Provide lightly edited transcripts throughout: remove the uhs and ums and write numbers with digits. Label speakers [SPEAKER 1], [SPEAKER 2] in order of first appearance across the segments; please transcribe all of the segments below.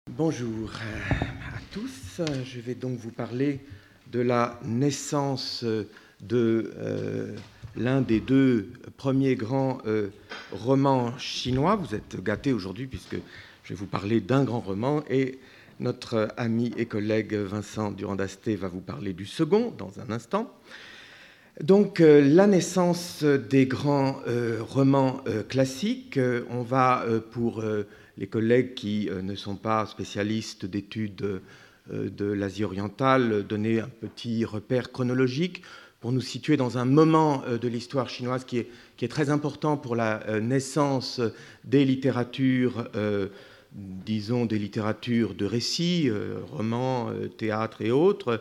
[SPEAKER 1] Bonjour à tous. Je vais donc vous parler de la naissance de l'un des deux premiers grands romans chinois. Vous êtes gâtés aujourd'hui puisque je vais vous parler d'un grand roman et notre ami et collègue Vincent Durand-Dasté va vous parler du second dans un instant. Donc, la naissance des grands romans classiques. On va, pour les collègues qui ne sont pas spécialistes d'études de l'Asie orientale, donner un petit repère chronologique pour nous situer dans un moment de l'histoire chinoise qui est très important pour la naissance des littératures, disons des littératures de récit, romans, théâtre et autres.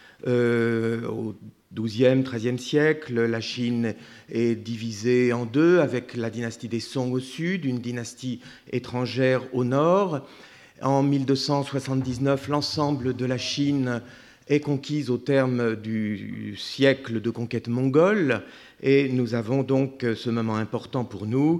[SPEAKER 1] Au XIIe, XIIIe siècle, la Chine est divisée en deux, avec la dynastie des Song au sud, une dynastie étrangère au nord. En 1279, l'ensemble de la Chine est conquise au terme du siècle de conquête mongole, et nous avons donc ce moment important pour nous,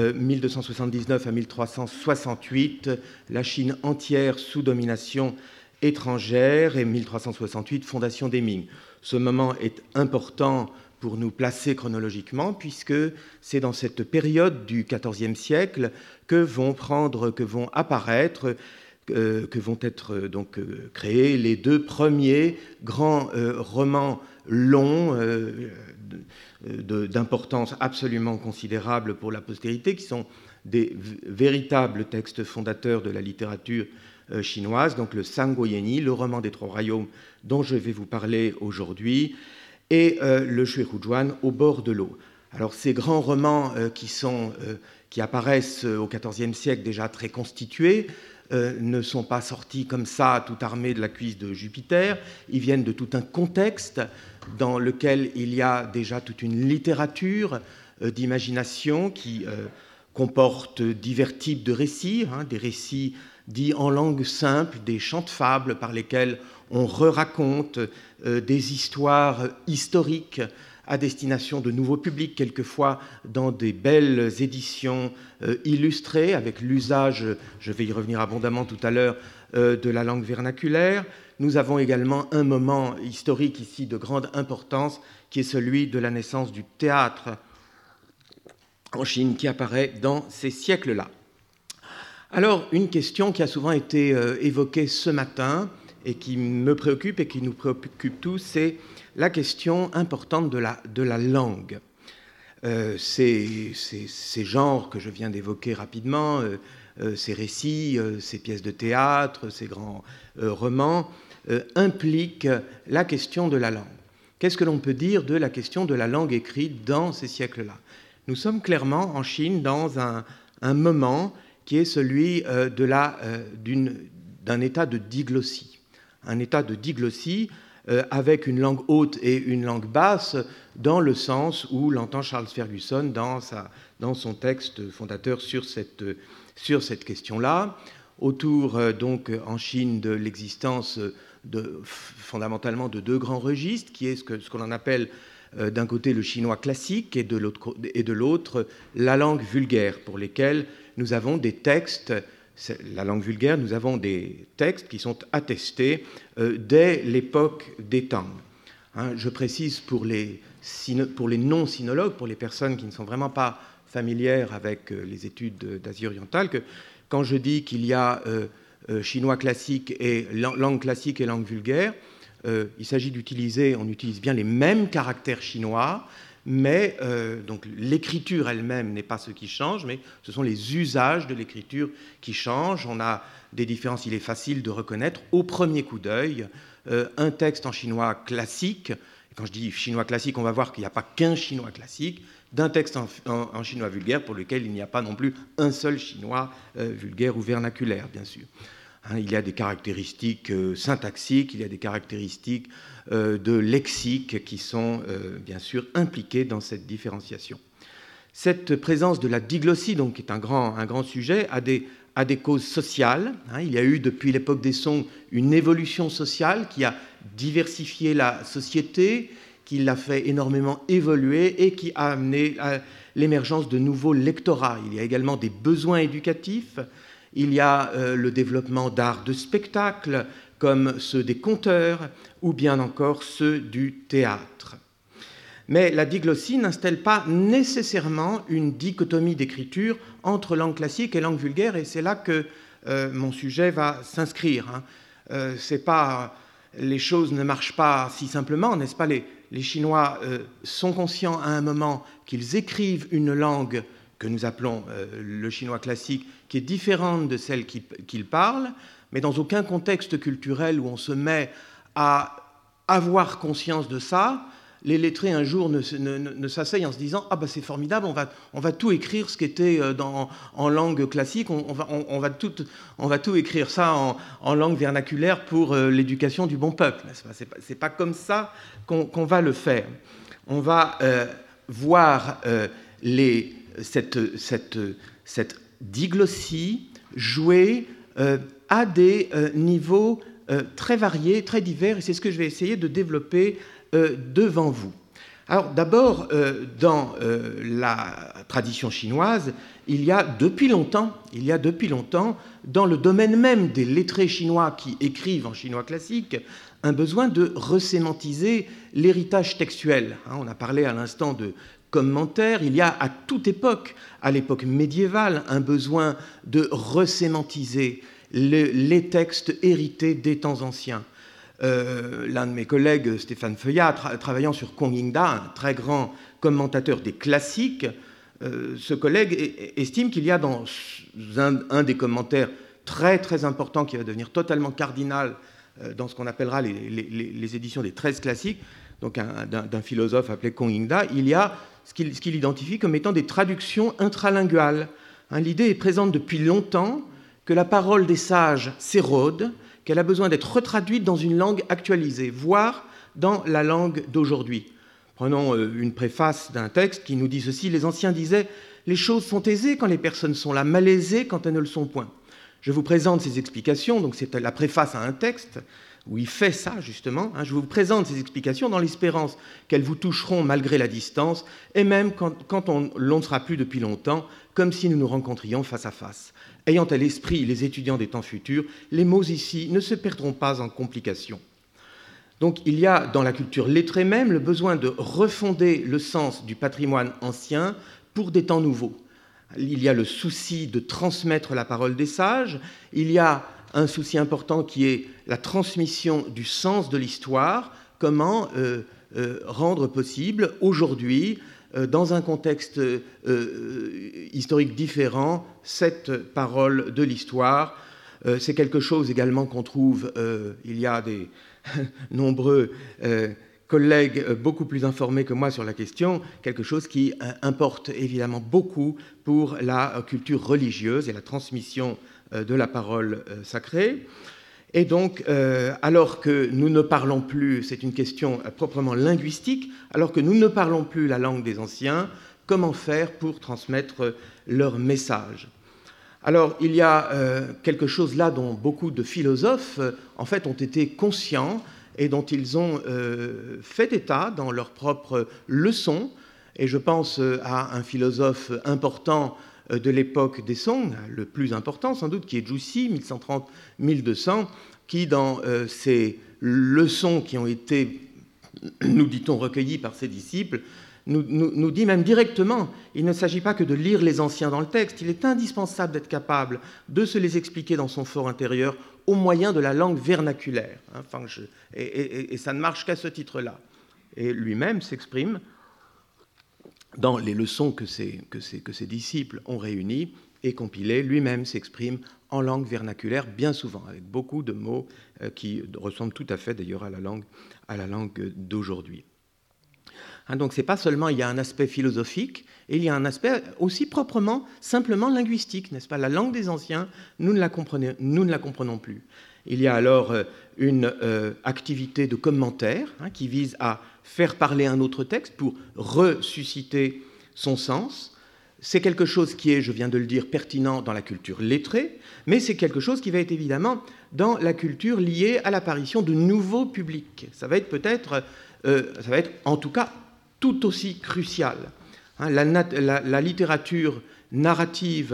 [SPEAKER 1] 1279 à 1368, la Chine entière sous domination étrangère, et 1368, fondation des Ming. Ce moment est important pour nous placer chronologiquement, puisque c'est dans cette période du XIVe siècle que vont apparaître, que vont être donc créés les deux premiers grands romans longs d'importance absolument considérable pour la postérité, qui sont des véritables textes fondateurs de la littérature chinoise, donc le Sanguoyeni, le roman des trois royaumes dont je vais vous parler aujourd'hui, et le Shuihujuan, au bord de l'eau. Alors ces grands romans qui apparaissent au XIVe siècle déjà très constitués ne sont pas sortis comme ça, tout armés de la cuisse de Jupiter. Ils viennent de tout un contexte dans lequel il y a déjà toute une littérature d'imagination qui comporte divers types de récits, des récits dits en langue simple, des chants de fables par lesquels on raconte des histoires historiques à destination de nouveaux publics, quelquefois dans des belles éditions illustrées, avec l'usage, je vais y revenir abondamment tout à l'heure, de la langue vernaculaire. Nous avons également un moment historique ici de grande importance, qui est celui de la naissance du théâtre en Chine, qui apparaît dans ces siècles-là. Alors, une question qui a souvent été évoquée ce matin et qui me préoccupe et qui nous préoccupe tous, c'est la question importante de la langue. Ces genres que je viens d'évoquer rapidement, ces récits, ces pièces de théâtre, ces grands romans, impliquent la question de la langue. Qu'est-ce que l'on peut dire de la question de la langue écrite dans ces siècles-là ? Nous sommes clairement en Chine dans un moment qui est celui d'un état de diglossie. Un état de diglossie avec une langue haute et une langue basse, dans le sens où l'entend Charles Ferguson dans son texte fondateur sur cette question-là, autour donc en Chine de l'existence fondamentalement de deux grands registres, qui est ce qu'on appelle d'un côté le chinois classique et de l'autre la langue vulgaire, pour lesquels nous avons des textes. La langue vulgaire, nous avons des textes qui sont attestés dès l'époque des Tang. Je précise pour les non-sinologues, pour les personnes qui ne sont vraiment pas familières avec les études d'Asie orientale, que quand je dis qu'il y a chinois classique et langue classique et langue vulgaire, il s'agit on utilise bien les mêmes caractères chinois, mais donc l'écriture elle-même n'est pas ce qui change, mais ce sont les usages de l'écriture qui changent. On a des différences, il est facile de reconnaître au premier coup d'œil un texte en chinois classique. Et quand je dis chinois classique, on va voir qu'il n'y a pas qu'un chinois classique, d'un texte en chinois vulgaire pour lequel il n'y a pas non plus un seul chinois vulgaire ou vernaculaire, bien sûr. Il y a des caractéristiques syntaxiques, il y a des caractéristiques de lexique qui sont bien sûr impliquées dans cette différenciation. Cette présence de la diglossie, donc, qui est un grand sujet, a des causes sociales. Il y a eu depuis l'époque des Song une évolution sociale qui a diversifié la société, qui l'a fait énormément évoluer et qui a amené à l'émergence de nouveaux lectorats. Il y a également des besoins éducatifs. il y a le développement d'arts de spectacle, comme ceux des conteurs, ou bien encore ceux du théâtre. Mais la diglossie n'installe pas nécessairement une dichotomie d'écriture entre langue classique et langue vulgaire, et c'est là que mon sujet va s'inscrire. Les choses ne marchent pas si simplement, n'est-ce pas? Les Chinois sont conscients à un moment qu'ils écrivent une langue que nous appelons le chinois classique, qui est différente de celle qu'ils parlent, mais dans aucun contexte culturel où on se met à avoir conscience de ça, les lettrés un jour ne s'asseyent en se disant « Ah ben c'est formidable, on va tout écrire ce qui était en langue classique, on va tout écrire ça en langue vernaculaire pour l'éducation du bon peuple. » C'est pas comme ça qu'on va le faire. On va voir cette diglossie jouer à des niveaux très variés, très divers, et c'est ce que je vais essayer de développer devant vous. Alors d'abord, dans la tradition chinoise, il y a depuis longtemps, dans le domaine même des lettrés chinois qui écrivent en chinois classique, un besoin de resémantiser l'héritage textuel. On a parlé à l'instant de commentaires. Il y a à toute époque, à l'époque médiévale, un besoin de resémantiser les textes hérités des temps anciens. L'un de mes collègues, Stéphane Feuillat, travaillant sur Kong Yingda, un très grand commentateur des classiques, ce collègue estime qu'il y a dans un des commentaires très très importants qui va devenir totalement cardinal dans ce qu'on appellera les éditions des 13 classiques, donc d'un philosophe appelé Kong Yingda, il y a ce qu'il identifie comme étant des traductions intralinguales. L'idée est présente depuis longtemps que la parole des sages s'érode, qu'elle a besoin d'être retraduite dans une langue actualisée, voire dans la langue d'aujourd'hui. Prenons une préface d'un texte qui nous dit ceci: les anciens disaient « Les choses sont aisées quand les personnes sont là, malaisées quand elles ne le sont point ». Je vous présente ces explications, donc c'est la préface à un texte où il fait ça justement. Je vous présente ces explications dans l'espérance qu'elles vous toucheront malgré la distance, et même quand on ne sera plus depuis longtemps, comme si nous nous rencontrions face à face. Ayant à l'esprit les étudiants des temps futurs, les mots ici ne se perdront pas en complications. Donc il y a dans la culture lettrée même le besoin de refonder le sens du patrimoine ancien pour des temps nouveaux. Il y a le souci de transmettre la parole des sages, il y a un souci important qui est la transmission du sens de l'histoire, comment rendre possible aujourd'hui, dans un contexte historique différent, cette parole de l'histoire. C'est quelque chose également qu'on trouve, il y a des nombreux collègues beaucoup plus informés que moi sur la question, quelque chose qui importe évidemment beaucoup pour la culture religieuse et la transmission de la parole sacrée. Et donc, alors que nous ne parlons plus, c'est une question proprement linguistique, alors que nous ne parlons plus la langue des anciens, comment faire pour transmettre leur message? Alors, il y a quelque chose là dont beaucoup de philosophes, en fait, ont été conscients et dont ils ont fait état dans leurs propres leçons. Et je pense à un philosophe important de l'époque des Song, le plus important sans doute, qui est Zhu Xi, 1130-1200, qui, dans ses leçons qui ont été, nous dit-on, recueillies par ses disciples, nous dit même directement, il ne s'agit pas que de lire les anciens dans le texte, il est indispensable d'être capable de se les expliquer dans son fort intérieur au moyen de la langue vernaculaire. Et ça ne marche qu'à ce titre-là. Et lui-même s'exprime dans les leçons que ses disciples ont réunies et compilées, lui-même s'exprime en langue vernaculaire, bien souvent, avec beaucoup de mots qui ressemblent tout à fait d'ailleurs à la langue d'aujourd'hui. Donc c'est pas seulement, il y a un aspect philosophique, et il y a un aspect aussi proprement, simplement linguistique, n'est-ce pas? La langue des anciens, nous ne la comprenons plus. Il y a alors une activité de commentaire qui vise à faire parler un autre texte pour ressusciter son sens. C'est quelque chose qui est, je viens de le dire, pertinent dans la culture lettrée, mais c'est quelque chose qui va être évidemment dans la culture liée à l'apparition de nouveaux publics. Ça va être en tout cas tout aussi crucial. La littérature narrative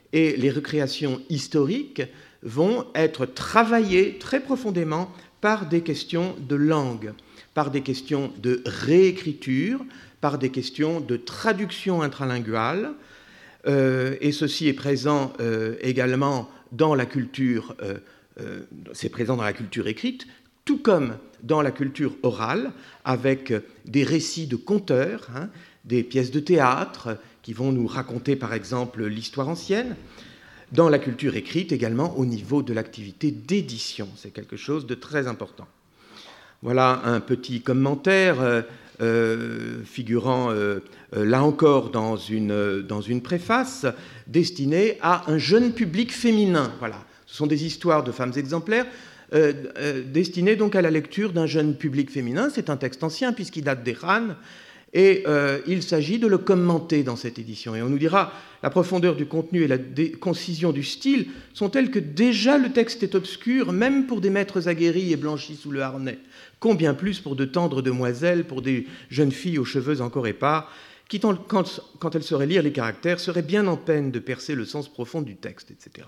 [SPEAKER 1] et les recréations historiques vont être travaillées très profondément par des questions de langue, par des questions de réécriture, par des questions de traduction intralinguale, et ceci est présent également dans la culture, c'est présent dans la culture écrite, tout comme dans la culture orale, avec des récits de conteurs, des pièces de théâtre qui vont nous raconter par exemple l'histoire ancienne, dans la culture écrite également au niveau de l'activité d'édition. C'est quelque chose de très important. Voilà un petit commentaire figurant là encore dans une préface destinée à un jeune public féminin. Voilà. Ce sont des histoires de femmes exemplaires destinées donc à la lecture d'un jeune public féminin. C'est un texte ancien puisqu'il date des Han. Et il s'agit de le commenter dans cette édition. Et on nous dira, la profondeur du contenu et la concision du style sont telles que déjà le texte est obscur, même pour des maîtres aguerris et blanchis sous le harnais. Combien plus pour de tendres demoiselles, pour des jeunes filles aux cheveux encore épars, qui, quand elles sauraient lire les caractères, seraient bien en peine de percer le sens profond du texte, etc.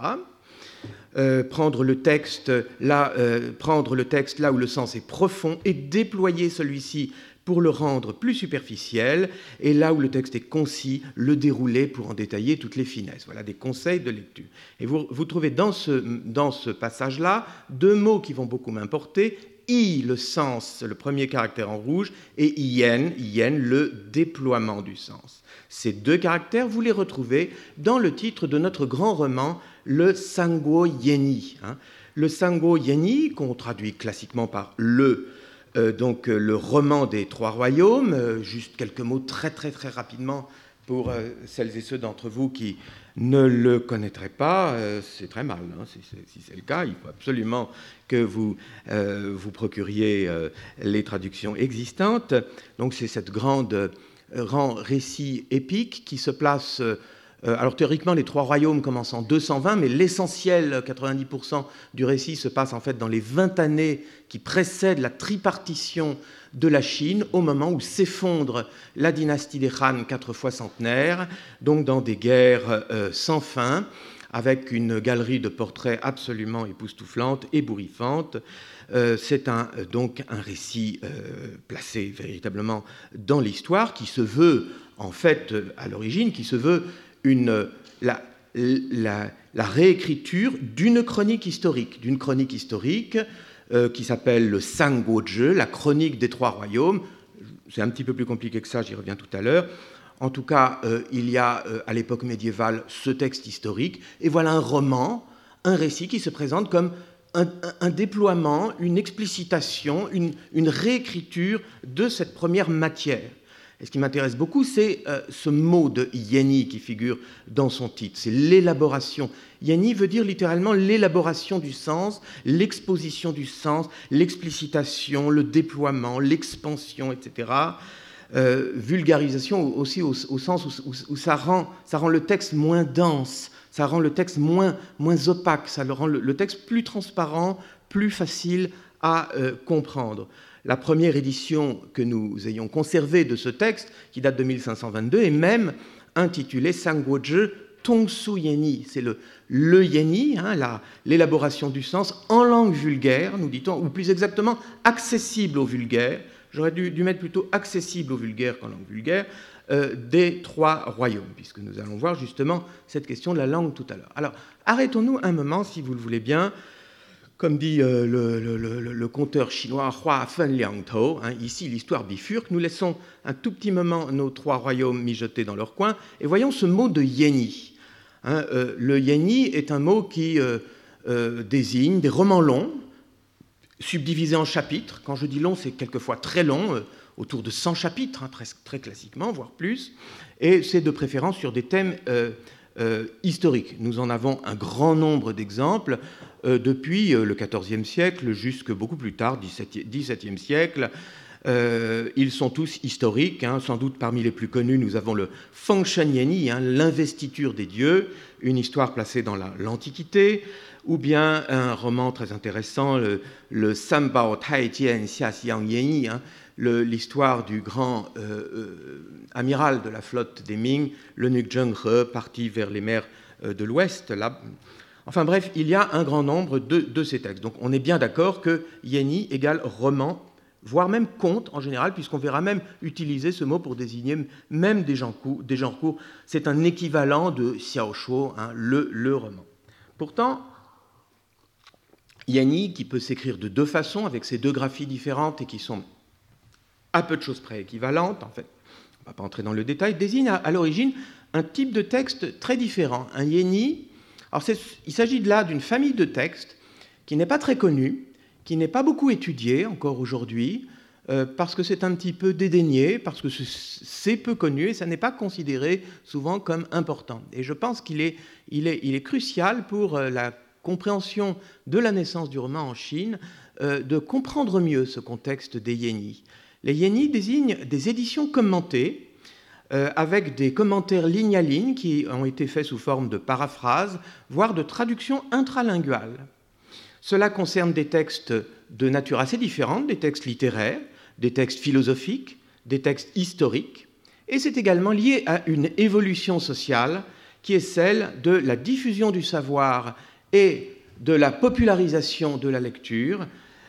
[SPEAKER 1] Prendre le texte là où le sens est profond et déployer celui-ci pour le rendre plus superficiel, et là où le texte est concis, le dérouler pour en détailler toutes les finesses. Voilà des conseils de lecture. Et vous trouvez dans ce passage-là deux mots qui vont beaucoup m'importer, I, le sens, le premier caractère en rouge, et yen, le déploiement du sens. Ces deux caractères, vous les retrouvez dans le titre de notre grand roman, le Sangwo Yeni. Le Sangwo Yeni, qu'on traduit classiquement par le roman des trois royaumes, juste quelques mots très très très rapidement pour celles et ceux d'entre vous qui ne le connaîtraient pas, c'est très mal, si c'est le cas, il faut absolument que vous vous procuriez les traductions existantes. Donc c'est cette grand récit épique qui se place... alors théoriquement, les trois royaumes commencent en 220, mais l'essentiel, 90% du récit, se passe en fait dans les 20 années qui précèdent la tripartition de la Chine, au moment où s'effondre la dynastie des Han, 4 fois centenaire, donc dans des guerres sans fin, avec une galerie de portraits absolument époustouflante, ébouriffante. C'est donc un récit placé véritablement dans l'histoire, qui se veut, en fait, à l'origine, qui se veut la réécriture d'une chronique historique qui s'appelle le Sangwo-je, la chronique des trois royaumes. C'est un petit peu plus compliqué que ça, j'y reviens tout à l'heure. En tout cas, il y a à l'époque médiévale ce texte historique, et voilà un roman, un récit qui se présente comme un déploiement, une explicitation, une réécriture de cette première matière. Et ce qui m'intéresse beaucoup, c'est ce mot de yeni qui figure dans son titre. C'est l'élaboration. Yeni veut dire littéralement l'élaboration du sens, l'exposition du sens, l'explicitation, le déploiement, l'expansion, etc. Vulgarisation aussi au sens où ça rend le texte moins dense, ça rend le texte moins opaque, ça rend le texte plus transparent, plus facile à comprendre. La première édition que nous ayons conservée de ce texte, qui date de 1522, est même intitulée Sangwo-je Tongsu Yeni. C'est le Yeni, l'élaboration du sens en langue vulgaire, nous dit-on, ou plus exactement accessible au vulgaire. J'aurais dû mettre plutôt accessible au vulgaire qu'en langue vulgaire, des trois royaumes, puisque nous allons voir justement cette question de la langue tout à l'heure. Alors, arrêtons-nous un moment, si vous le voulez bien. Comme dit le conteur chinois Hua Fen Liang Tou, ici l'histoire bifurque, nous laissons un tout petit moment nos trois royaumes mijoter dans leur coin, et voyons ce mot de yeni. Le yeni est un mot qui désigne des romans longs, subdivisés en chapitres. Quand je dis long, c'est quelquefois très long, autour de 100 chapitres, très classiquement, voire plus, et c'est de préférence sur des thèmes historiques. Nous en avons un grand nombre d'exemples depuis le XIVe siècle jusque beaucoup plus tard, XVIIe siècle. Ils sont tous historiques. Sans doute parmi les plus connus, nous avons le Fengshen Yeni, l'investiture des dieux, une histoire placée dans l'Antiquité, ou bien un roman très intéressant, le Sanbao Taijian Xiaxiang Yeni, l'histoire du grand amiral de la flotte des Ming, le Nuc Zhenghe, parti vers les mers de l'Ouest. Là. Enfin bref, il y a un grand nombre de ces textes. Donc on est bien d'accord que Yenni égale roman, voire même conte en général, puisqu'on verra même utiliser ce mot pour désigner même des genres courts. C'est un équivalent de xiaoshuo, hein, le roman. Pourtant, Yenni, qui peut s'écrire de deux façons, avec ces deux graphies différentes et qui sont à peu de choses près équivalentes, en fait, on ne va pas entrer dans le détail, désigne à l'origine un type de texte très différent. Un Yenni, alors il s'agit là d'une famille de textes qui n'est pas très connue, qui n'est pas beaucoup étudiée encore aujourd'hui, parce que c'est un petit peu dédaigné, parce que c'est peu connu et ça n'est pas considéré souvent comme important. Et je pense qu'il est crucial pour la compréhension de la naissance du roman en Chine, de comprendre mieux ce contexte des Yenni. Les Yenni désignent des éditions commentées, avec des commentaires ligne à ligne qui ont été faits sous forme de paraphrase, voire de traduction intralinguale. Cela concerne des textes de nature assez différente, des textes littéraires, des textes philosophiques, des textes historiques, et c'est également lié à une évolution sociale qui est celle de la diffusion du savoir et de la popularisation de la lecture,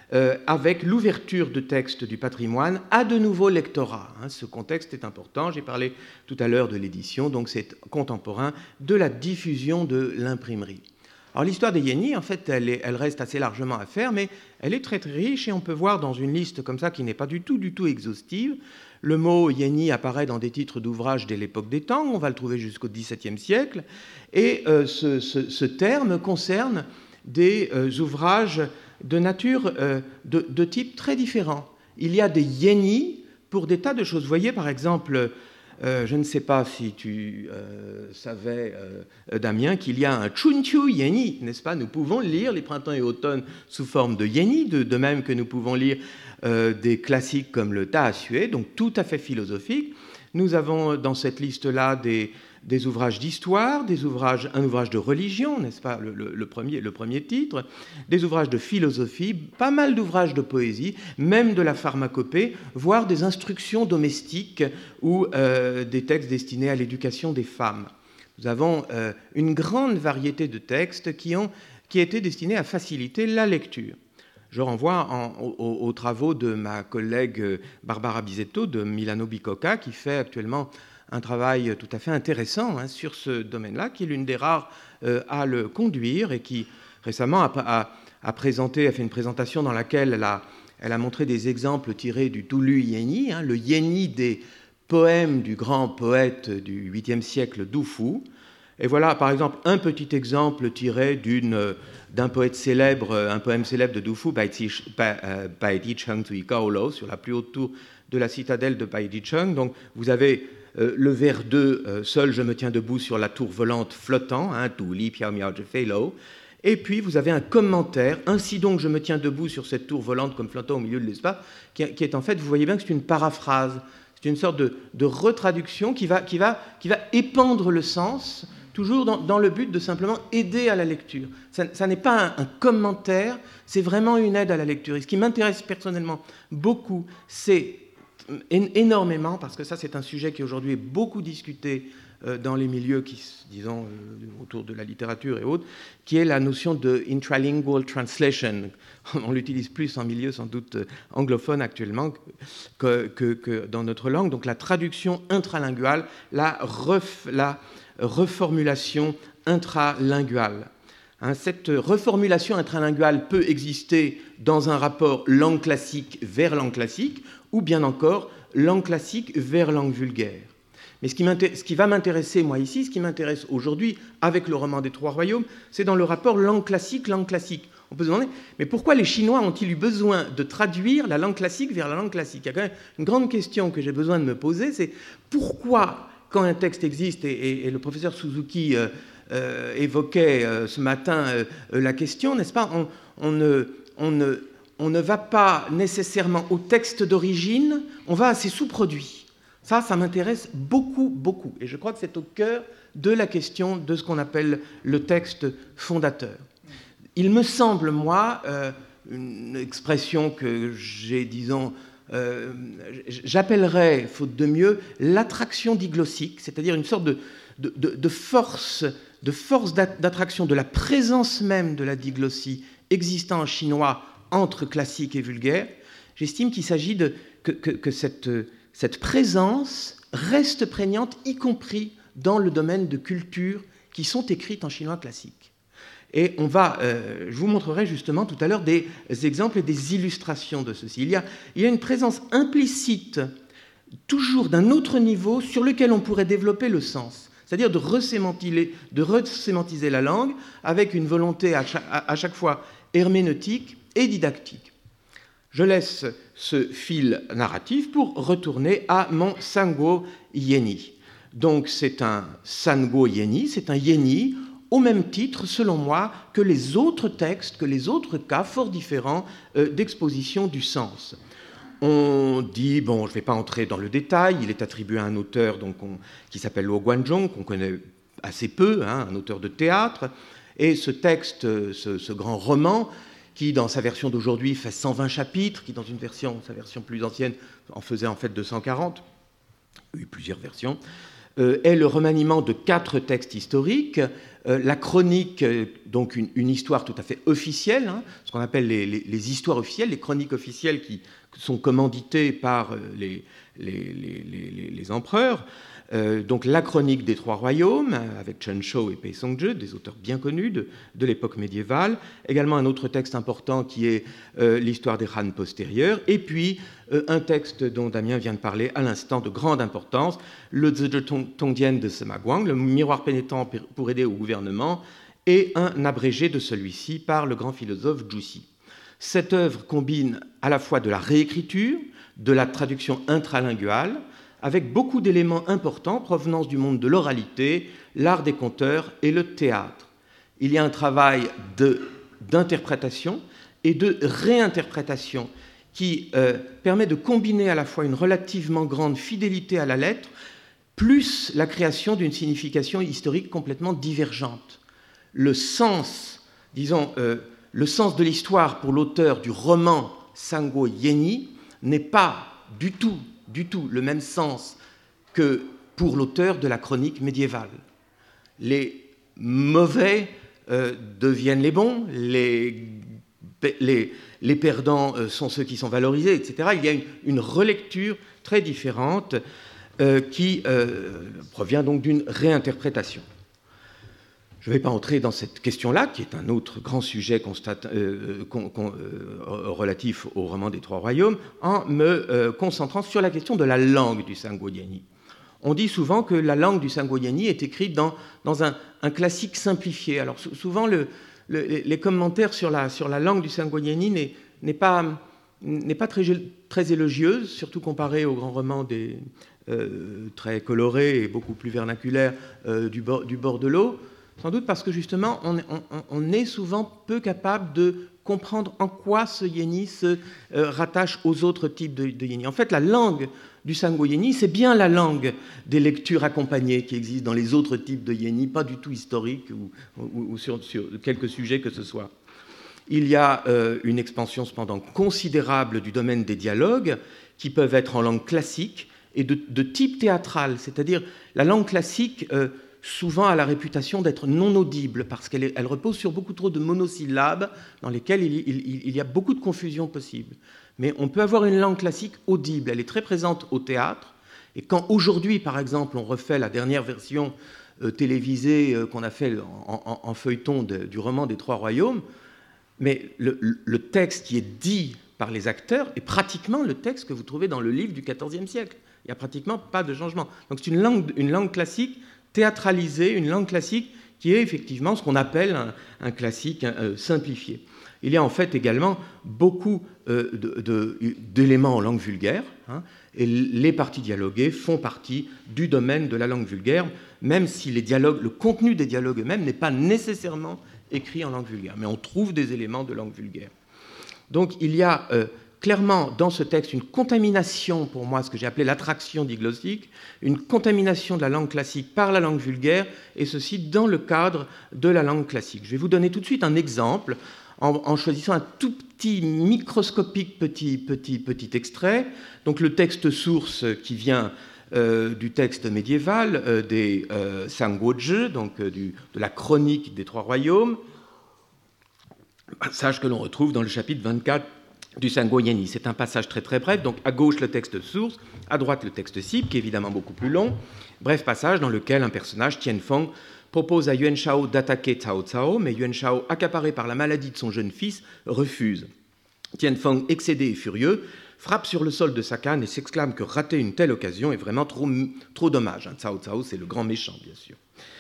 [SPEAKER 1] avec l'ouverture de textes du patrimoine à de nouveaux lectorats. Ce contexte est important, j'ai parlé tout à l'heure de l'édition, donc c'est contemporain de la diffusion de l'imprimerie. Alors l'histoire des Yenni, en fait, elle reste assez largement à faire, mais elle est très très riche et on peut voir dans une liste comme ça qui n'est pas du tout exhaustive. Le mot Yenni apparaît dans des titres d'ouvrages dès l'époque des Tang, on va le trouver jusqu'au XVIIe siècle, et ce terme concerne des ouvrages de nature, de type très différent. Il y a des Yenni pour des tas de choses. Vous voyez par exemple, je ne sais pas si tu savais, Damien, qu'il y a un Chunqiu Yenni, n'est-ce pas? Nous pouvons lire les printemps et automnes sous forme de Yenni, de même que nous pouvons lire des classiques comme le Ta Sue, donc tout à fait philosophique. Nous avons dans cette liste-là des ouvrages d'histoire, un ouvrage de religion, n'est-ce pas, le premier titre, des ouvrages de philosophie, pas mal d'ouvrages de poésie, même de la pharmacopée, voire des instructions domestiques ou des textes destinés à l'éducation des femmes. Nous avons une grande variété de textes qui étaient destinés à faciliter la lecture. Je renvoie aux travaux de ma collègue Barbara Bisetto de Milano Bicocca, qui fait actuellement un travail tout à fait intéressant sur ce domaine-là, qui est l'une des rares à le conduire et qui récemment a fait une présentation dans laquelle elle a montré des exemples tirés du Tulu Yenni, le Yenni des poèmes du grand poète du 8e siècle Du Fu. Et voilà, par exemple, un petit exemple tiré d'un poème célèbre de Du Fu, Baidicheng Tui Gaolo, sur la plus haute tour de la citadelle de Baidicheng. Donc, vous avez le vers 2, seul je me tiens debout sur la tour volante flottant, Tu Li Piao Miao Je Fei Lo. Et puis, vous avez un commentaire, ainsi donc je me tiens debout sur cette tour volante comme flottant au milieu de l'espace, qui est en fait, vous voyez bien que c'est une paraphrase, c'est une sorte de retraduction qui va épandre le sens, toujours dans le but de simplement aider à la lecture. Ça n'est pas un commentaire, c'est vraiment une aide à la lecture. Et ce qui m'intéresse personnellement beaucoup, c'est énormément, parce que ça c'est un sujet qui aujourd'hui est beaucoup discuté dans les milieux disons, autour de la littérature et autres, qui est la notion de intralingual translation. On l'utilise plus en milieu sans doute anglophone actuellement que dans notre langue. Donc la traduction intralinguale, la reformulation intralinguale. Cette reformulation intralinguale peut exister dans un rapport langue classique vers langue classique, ou bien encore langue classique vers langue vulgaire. Mais ce qui va m'intéresser, moi ici, ce qui m'intéresse aujourd'hui avec le roman des Trois Royaumes, c'est dans le rapport langue classique, langue classique. On peut se demander, mais pourquoi les Chinois ont-ils eu besoin de traduire la langue classique vers la langue classique? Il y a quand même une grande question que j'ai besoin de me poser, c'est pourquoi, quand un texte existe, et le professeur Suzuki évoquait ce matin la question, n'est-ce pas, on ne va pas nécessairement au texte d'origine, on va à ses sous-produits. Ça m'intéresse beaucoup, beaucoup. Et je crois que c'est au cœur de la question de ce qu'on appelle le texte fondateur. Il me semble, moi, une expression que j'ai, disons, j'appellerais, faute de mieux, l'attraction diglossique, c'est-à-dire une sorte force d'attraction, de la présence même de la diglossie existant en chinois entre classique et vulgaire, j'estime qu'il s'agit que cette présence reste prégnante, y compris dans le domaine de cultures qui sont écrites en chinois classique. Et je vous montrerai justement tout à l'heure des exemples et des illustrations de ceci. Il y a une présence implicite, toujours d'un autre niveau, sur lequel on pourrait développer le sens, c'est-à-dire de resémantiser la langue avec une volonté à chaque fois herméneutique et didactique. Je laisse ce fil narratif pour retourner à mon Sanguo Yenni. Donc c'est un Sanguo Yenni, c'est un Yenni au même titre, selon moi, que les autres textes, que les autres cas fort différents d'exposition du sens. On dit, je ne vais pas entrer dans le détail, il est attribué à un auteur qui s'appelle Luo Guanzhong, qu'on connaît assez peu, un auteur de théâtre, et ce texte, ce grand roman, qui dans sa version d'aujourd'hui fait 120 chapitres, qui dans sa version plus ancienne en faisait en fait 240, il y a eu plusieurs versions, est le remaniement de 4 textes historiques, la chronique, donc une histoire tout à fait officielle, ce qu'on appelle les histoires officielles, les chroniques officielles qui sont commanditées par les empereurs, donc la chronique des 3 royaumes, avec Chen Shou et Pei Songzhe, des auteurs bien connus de l'époque médiévale, également un autre texte important qui est l'histoire des Han postérieurs, et puis un texte dont Damien vient de parler à l'instant, de grande importance, le Zizhi Tongdian de Sima Guang, le miroir pénétrant pour aider au gouvernement, et un abrégé de celui-ci par le grand philosophe Zhu Xi. Cette œuvre combine à la fois de la réécriture, de la traduction intralinguale, avec beaucoup d'éléments importants provenant du monde de l'oralité, l'art des conteurs et le théâtre. Il y a un travail d'interprétation et de réinterprétation qui permet de combiner à la fois une relativement grande fidélité à la lettre, plus la création d'une signification historique complètement divergente. Le sens, le sens de l'histoire pour l'auteur du roman Sanguo Yenni n'est pas du tout le même sens que pour l'auteur de la chronique médiévale. Les mauvais deviennent les bons, les perdants sont ceux qui sont valorisés, etc. Il y a une relecture très différente qui provient donc d'une réinterprétation. Je ne vais pas entrer dans cette question-là, qui est un autre grand sujet relatif au roman des 3 royaumes, en me concentrant sur la question de la langue du Sanguo Yenni. On dit souvent que la langue du Sanguo Yenni est écrite dans un classique simplifié. Alors souvent, les commentaires sur la langue du Sanguo Yenni n'est pas très élogieuse, surtout comparé aux grands romans très colorés et beaucoup plus vernaculaires du bord de l'eau. Sans doute parce que justement, on est souvent peu capable de comprendre en quoi ce yenni se rattache aux autres types de yenni. En fait, la langue du Sanguo Yenni, c'est bien la langue des lectures accompagnées qui existent dans les autres types de yenni, pas du tout historiques ou sur quelques sujets que ce soit. Il y a une expansion cependant considérable du domaine des dialogues qui peuvent être en langue classique et de type théâtral, c'est-à-dire la langue classique souvent a la réputation d'être non audible parce qu'elle repose sur beaucoup trop de monosyllabes dans lesquelles il y a beaucoup de confusion possible. Mais on peut avoir une langue classique audible, elle est très présente au théâtre, et quand aujourd'hui, par exemple, on refait la dernière version télévisée qu'on a fait en feuilleton du roman des 3 royaumes, mais le texte qui est dit par les acteurs est pratiquement le texte que vous trouvez dans le livre du XIVe siècle. Il n'y a pratiquement pas de changement. Donc c'est une langue classique théâtralisée, une langue classique qui est effectivement ce qu'on appelle un classique simplifié. Il y a en fait également beaucoup d'éléments en langue vulgaire, et les parties dialoguées font partie du domaine de la langue vulgaire, même si le contenu des dialogues eux-mêmes n'est pas nécessairement écrit en langue vulgaire, mais on trouve des éléments de langue vulgaire. Donc il y a clairement dans ce texte une contamination, pour moi, ce que j'ai appelé l'attraction diglossique, une contamination de la langue classique par la langue vulgaire, et ceci dans le cadre de la langue classique. Je vais vous donner tout de suite un exemple en choisissant un tout petit, microscopique petit extrait. Donc le texte source qui vient du texte médiéval des Sangwozhi, donc de la chronique des 3 royaumes, passage que l'on retrouve dans le chapitre 24 du Sanguoyeni. C'est un passage très très bref, donc à gauche le texte source, à droite le texte cible, qui est évidemment beaucoup plus long. Bref passage dans lequel un personnage, Tianfeng, propose à Yuan Shao d'attaquer Cao Cao, mais Yuan Shao, accaparé par la maladie de son jeune fils, refuse. Tianfeng, excédé et furieux, frappe sur le sol de sa canne et s'exclame que rater une telle occasion est vraiment trop dommage. Cao Cao, c'est le grand méchant, bien sûr.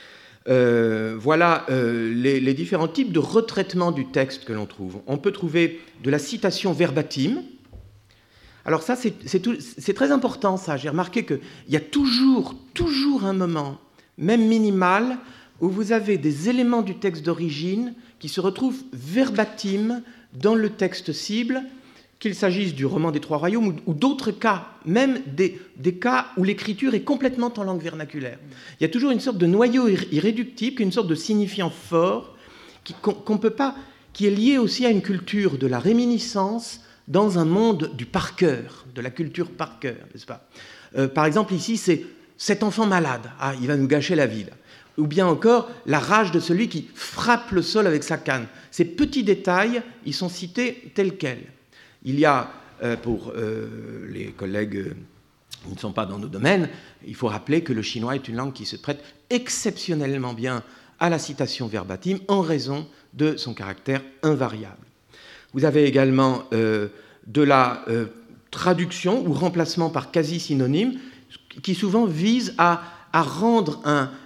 [SPEAKER 1] Voilà les différents types de retraitement du texte que l'on trouve. On peut trouver de la citation verbatim. Alors ça, c'est très important, ça. J'ai remarqué qu'il y a toujours un moment, même minimal, où vous avez des éléments du texte d'origine qui se retrouvent verbatim dans le texte cible, qu'il s'agisse du roman des 3 royaumes ou d'autres cas, même des cas où l'écriture est complètement en langue vernaculaire. Il y a toujours une sorte de noyau irréductible, une sorte de signifiant fort, qu'on peut pas, qui est lié aussi à une culture de la réminiscence dans un monde du par cœur, de la culture par cœur, n'est-ce pas ? Par exemple, ici, c'est cet enfant malade, il va nous gâcher la vie, là. Ou bien encore la rage de celui qui frappe le sol avec sa canne. Ces petits détails, ils sont cités tels quels. Il y a, pour les collègues qui ne sont pas dans nos domaines, il faut rappeler que le chinois est une langue qui se prête exceptionnellement bien à la citation verbatim en raison de son caractère invariable. Vous avez également de la traduction ou remplacement par quasi-synonyme qui souvent vise à rendre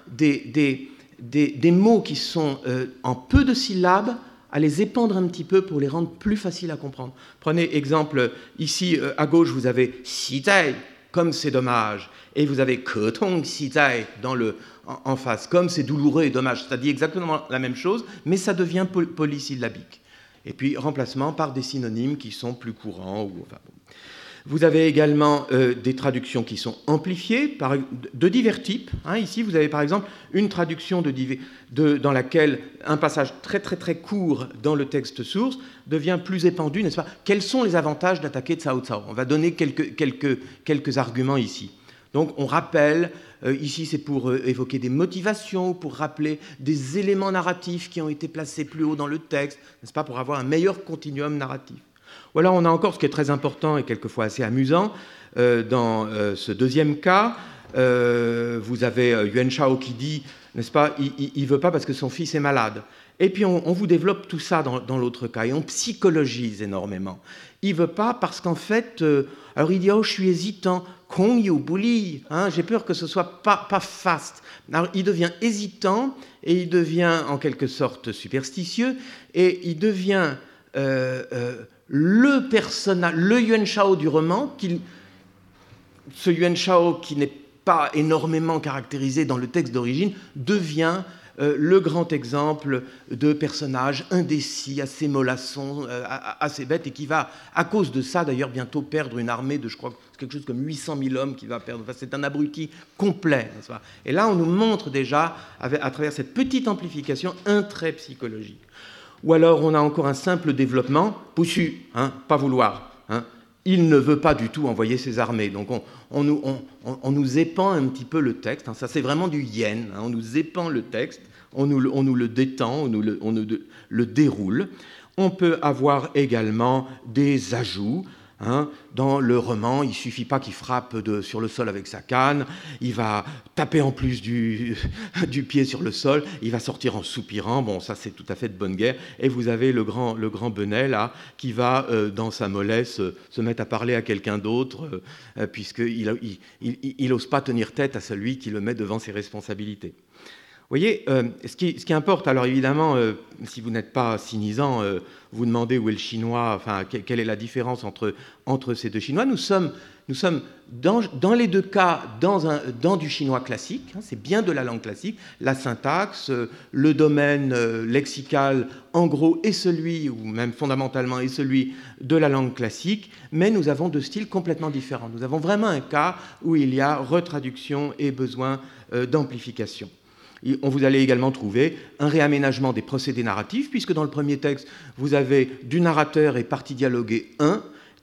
[SPEAKER 1] des mots qui sont en peu de syllabes, à les épandre un petit peu pour les rendre plus faciles à comprendre. Prenez exemple, ici à gauche, vous avez xi zai, comme c'est dommage, et vous avez ke tong xi zai en face, comme c'est douloureux et dommage. Ça dit exactement la même chose, mais ça devient polysyllabique. Et puis remplacement par des synonymes qui sont plus courants. Vous avez également des traductions qui sont amplifiées de divers types. Ici, vous avez par exemple une traduction dans laquelle un passage très très très court dans le texte source devient plus épandu, n'est-ce pas ? Quels sont les avantages d'attaquer Cao Cao ? On va donner quelques arguments ici. Donc on rappelle, ici c'est pour évoquer des motivations, pour rappeler des éléments narratifs qui ont été placés plus haut dans le texte, n'est-ce pas ? Pour avoir un meilleur continuum narratif. Ou alors on a encore ce qui est très important et quelquefois assez amusant, dans ce deuxième cas, vous avez Yuan Shao qui dit, n'est-ce pas, il ne veut pas parce que son fils est malade. Et puis on vous développe tout ça dans l'autre cas et on psychologise énormément. Il ne veut pas parce qu'en fait, alors il dit, oh je suis hésitant, Kong yu buli, j'ai peur que ce soit pas fast. Alors il devient hésitant et il devient en quelque sorte superstitieux et il devient le personnage, le Yuan Shao du roman, ce Yuan Shao qui n'est pas énormément caractérisé dans le texte d'origine, devient le grand exemple de personnage indécis, assez mollasson, assez bête, et qui va, à cause de ça, d'ailleurs, bientôt perdre une armée de, je crois, quelque chose comme 800 000 hommes qu'il va perdre. Enfin, c'est un abruti complet, n'est-ce pas ? Et là, on nous montre déjà, à travers cette petite amplification, un trait psychologique. Ou alors, on a encore un simple développement, poussu, pas vouloir. Il ne veut pas du tout envoyer ses armées. Donc, on nous épand un petit peu le texte. Ça, c'est vraiment du yen. On nous épand le texte, on nous le détend, on nous le déroule. On peut avoir également des ajouts. Dans le roman, il ne suffit pas qu'il frappe sur le sol avec sa canne, il va taper en plus du pied sur le sol, il va sortir en soupirant, bon ça c'est tout à fait de bonne guerre, et vous avez le grand Benet là, qui va dans sa mollesse se mettre à parler à quelqu'un d'autre, puisqu'il n'ose pas tenir tête à celui qui le met devant ses responsabilités. Vous voyez, ce qui importe, alors évidemment, si vous n'êtes pas cynisant, vous demandez où est le chinois, enfin, quelle est la différence entre ces deux chinois. Nous sommes dans les deux cas dans du chinois classique, c'est bien de la langue classique, la syntaxe, le domaine lexical, en gros, est celui, ou même fondamentalement, est celui de la langue classique, mais nous avons deux styles complètement différents. Nous avons vraiment un cas où il y a retraduction et besoin d'amplification. Vous allez également trouver un réaménagement des procédés narratifs, puisque dans le premier texte, vous avez du narrateur et partie dialoguée 1,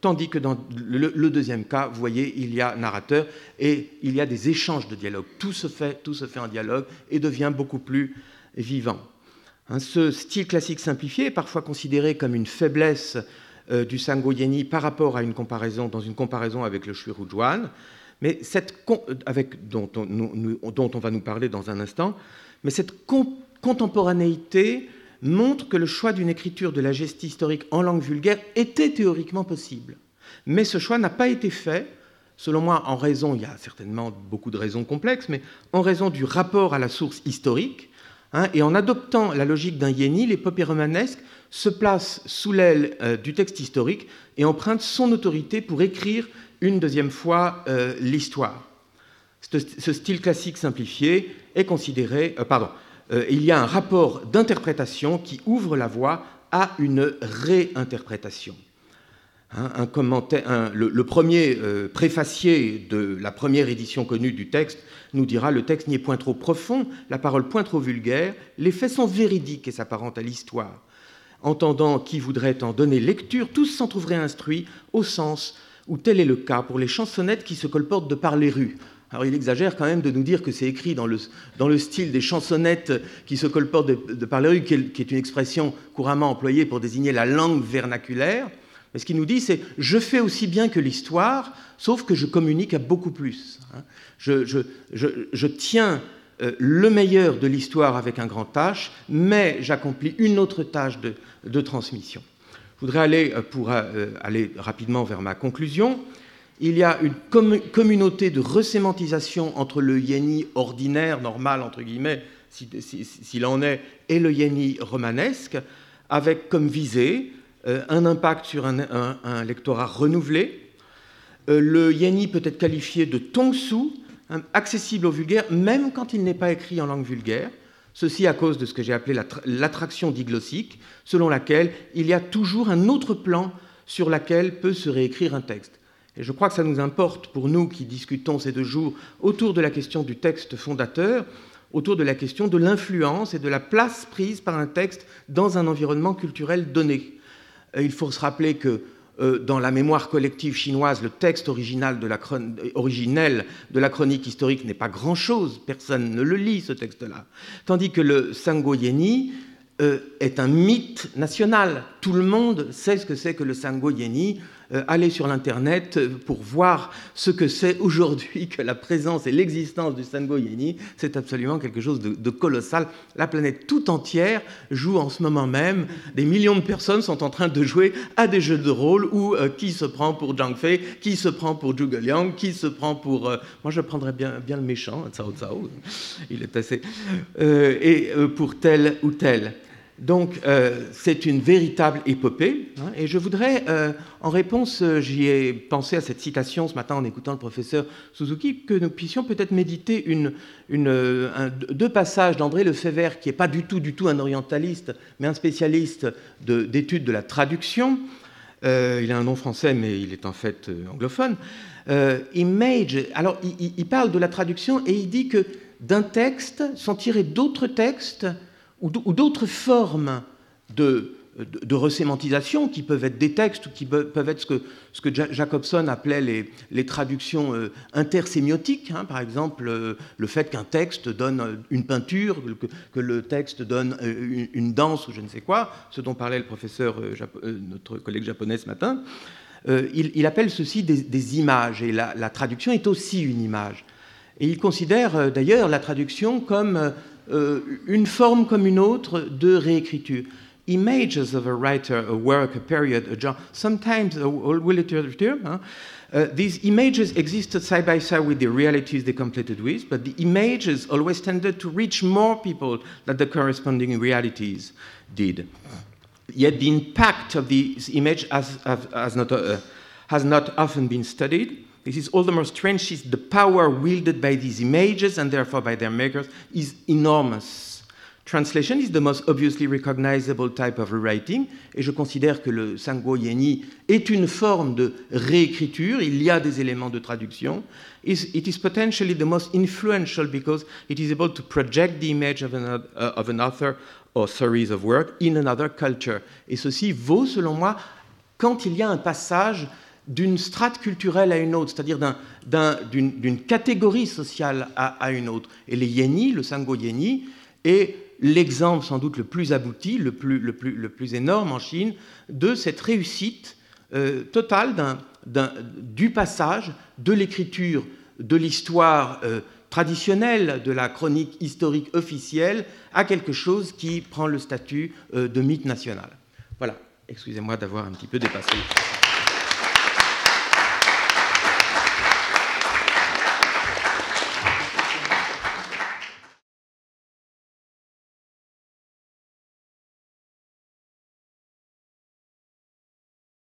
[SPEAKER 1] tandis que dans le deuxième cas, vous voyez, il y a narrateur et il y a des échanges de dialogue. Tout se fait en dialogue et devient beaucoup plus vivant. Ce style classique simplifié est parfois considéré comme une faiblesse du Sango Yenni par rapport à dans une comparaison avec le Shuirujuan, mais dont on va nous parler dans un instant. Mais cette contemporanéité montre que le choix d'une écriture de la gestie historique en langue vulgaire était théoriquement possible. Mais ce choix n'a pas été fait, selon moi, en raison, il y a certainement beaucoup de raisons complexes, mais en raison du rapport à la source historique. Et en adoptant la logique d'un Yenni, l'épopée romanesque se place sous l'aile du texte historique et emprunte son autorité pour écrire une deuxième fois l'histoire. Ce style classique simplifié est considéré... il y a un rapport d'interprétation qui ouvre la voie à une réinterprétation. Le premier préfacier de la première édition connue du texte nous dira « Le texte n'y est point trop profond, la parole point trop vulgaire, les faits sont véridiques et s'apparentent à l'histoire. Entendant qui voudrait en donner lecture, tous s'en trouveraient instruits au sens où tel est le cas pour les chansonnettes qui se colportent de par les rues. » Alors il exagère quand même de nous dire que c'est écrit dans le style des chansonnettes qui se colportent de par les rues, qui est une expression couramment employée pour désigner la langue vernaculaire. Mais ce qu'il nous dit, c'est « je fais aussi bien que l'histoire, sauf que je communique à beaucoup plus. » Je tiens le meilleur de l'histoire avec un grand H, mais j'accomplis une autre tâche de transmission. Je voudrais aller rapidement vers ma conclusion. Il y a une communauté de resémantisation entre le Yenni ordinaire, normal, entre guillemets, s'il en est, et le Yenni romanesque, avec comme visée un impact sur un lectorat renouvelé. Le Yenni peut être qualifié de tongsu, accessible au vulgaire, même quand il n'est pas écrit en langue vulgaire. Ceci à cause de ce que j'ai appelé l'attraction diglossique, selon laquelle il y a toujours un autre plan sur lequel peut se réécrire un texte. Et je crois que ça nous importe, pour nous qui discutons ces 2 jours autour de la question du texte fondateur, autour de la question de l'influence et de la place prise par un texte dans un environnement culturel donné. Il faut se rappeler que dans la mémoire collective chinoise, le texte originel de la chronique historique n'est pas grand-chose. Personne ne le lit, ce texte-là. Tandis que le Sango Yenni est un mythe national. Tout le monde sait ce que c'est que le Sango Yenni. Allez sur l'Internet pour voir ce que c'est aujourd'hui que la présence et l'existence du Sango Yenni. C'est absolument quelque chose de colossal. La planète tout entière joue en ce moment même. Des millions de personnes sont en train de jouer à des jeux de rôle où qui se prend pour Zhang Fei, qui se prend pour Zhuge Liang, qui se prend pour... moi, je prendrais bien le méchant, Cao Cao. Il est assez... et pour tel ou tel. Donc, c'est une véritable épopée. Et je voudrais, en réponse, j'y ai pensé à cette citation ce matin en écoutant le professeur Suzuki, que nous puissions peut-être méditer 2 passages d'André Lefebvre, qui n'est pas du tout un orientaliste, mais un spécialiste d'études de la traduction. Il a un nom français, mais il est en fait anglophone. Image. Alors, il parle de la traduction et il dit que d'un texte sont tirés d'autres textes ou d'autres formes de resémantisation qui peuvent être des textes ou qui peuvent être ce que Jacobson appelait les traductions intersémiotiques, par exemple le fait qu'un texte donne une peinture, que le texte donne une danse ou je ne sais quoi, ce dont parlait le professeur, notre collègue japonais ce matin. Il appelle ceci des images, et la traduction est aussi une image. Et il considère d'ailleurs la traduction comme une forme comme une autre de réécriture. Images of a writer, a work, a period, a genre, sometimes a literature. These images existed side by side with the realities they completed with, but the images always tended to reach more people than the corresponding realities did. Yet the impact of these images has not often been studied. This is all the more strange since the power wielded by these images and therefore by their makers is enormous. Translation is the most obviously recognizable type of rewriting, et je considère que le Sango Yenni est une forme de réécriture. Il y a des éléments de traduction. It is potentially the most influential because it is able to project the image of an author or series of work in another culture. Et ceci vaut, selon moi, quand il y a un passage d'une strate culturelle à une autre, c'est-à-dire d'une catégorie sociale à une autre. Et les Yéni, le Sango Yéni, est l'exemple sans doute le plus abouti, le plus énorme en Chine, de cette réussite totale du passage de l'écriture de l'histoire traditionnelle, de la chronique historique officielle, à quelque chose qui prend le statut de mythe national. Voilà, excusez-moi d'avoir un petit peu dépassé.